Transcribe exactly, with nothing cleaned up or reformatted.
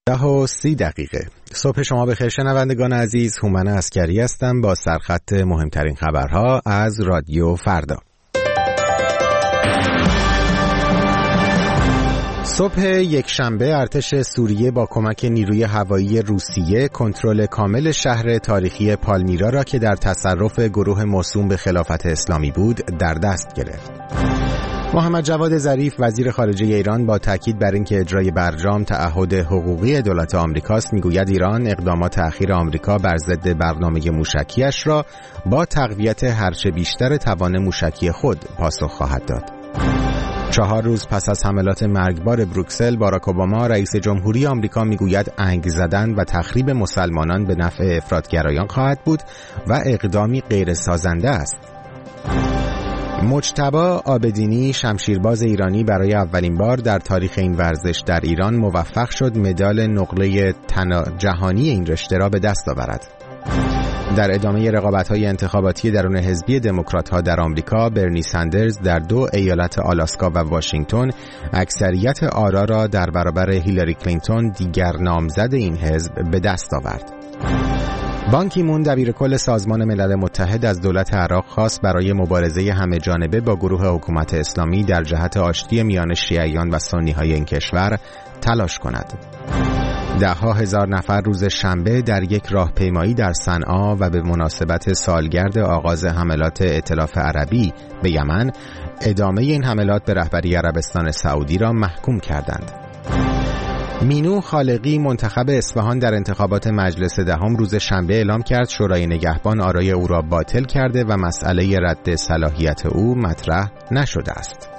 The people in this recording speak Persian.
ده و سی دقیقه صبح شما بخیر شنوندگان عزیز. هومن عسکری هستم با سرخط مهمترین خبرها از رادیو فردا. صبح یکشنبه ارتش سوریه با کمک نیروی هوایی روسیه کنترل کامل شهر تاریخی پالمیرا را که در تصرف گروه موسوم به خلافت اسلامی بود در دست گرفت. محمد جواد ظریف وزیر خارجه ایران با تاکید بر اینکه اجرای برجام تعهد حقوقی دولت آمریکاست میگوید ایران اقدامات اخیر آمریکا بر ضد برنامه موشکیش را با تقویت هرچه بیشتر توان موشکی خود پاسخ خواهد داد. چهار روز پس از حملات مرگبار بروکسل، باراک اوباما رئیس جمهوری آمریکا میگوید انگ زدن و تخریب مسلمانان به نفع افراطگرایان خواهد بود و اقدامی غیر سازنده است. مجتبی عابدینی شمشیرباز ایرانی برای اولین بار در تاریخ این ورزش در ایران موفق شد مدال نقره تن جهانی این رشته را به دست آورد. در ادامه رقابت‌های انتخاباتی درون حزبی دموکرات‌ها در آمریکا، برنی سندرز در دو ایالت آلاسکا و واشنگتن اکثریت آرا را در برابر هیلاری کلینتون دیگر نامزد این حزب به دست آورد. بان کی مون دبیر کل سازمان ملل متحد از دولت عراق خواست برای مبارزه همه جانبه با گروه حکومت اسلامی در جهت آشتی میان شیعیان و سنی‌های این کشور تلاش کند. ده ها هزار نفر روز شنبه در یک راهپیمایی در صنعا و به مناسبت سالگرد آغاز حملات ائتلاف عربی به یمن ادامه این حملات به رهبری عربستان سعودی را محکوم کردند. مینو خالقی منتخب اصفهان در انتخابات مجلس دهم روز شنبه اعلام کرد شورای نگهبان آرای او را باطل کرده و مسئله رد صلاحیت او مطرح نشده است.